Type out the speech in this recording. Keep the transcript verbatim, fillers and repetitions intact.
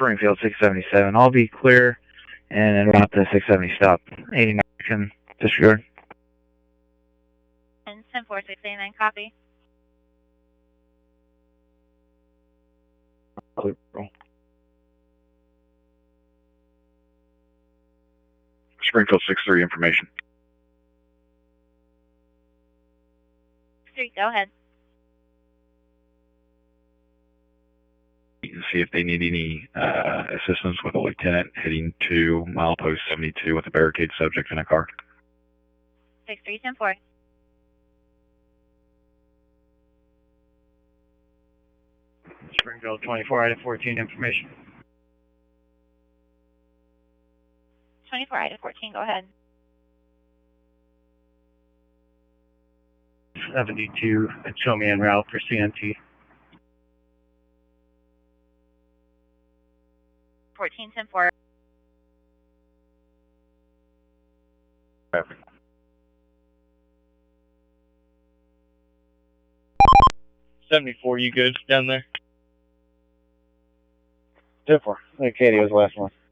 Springfield six seventy-seven. I'll be clear and en route to six seventy stop. eighty-nine can disregard. And ten four six eighty-nine, copy. Clear. Roll. Springfield six three, information. Three, go ahead. See if they need any uh, assistance with a lieutenant heading to milepost seventy-two with a barricade subject in a car. Six three ten four. Springfield twenty-four, item fourteen, information. twenty-four, item fourteen, go ahead. seventy-two, and show me en route for C N T. fourteen ten four. Traffic. seventy-four, you good down there? ten four. I think Katie was the last one.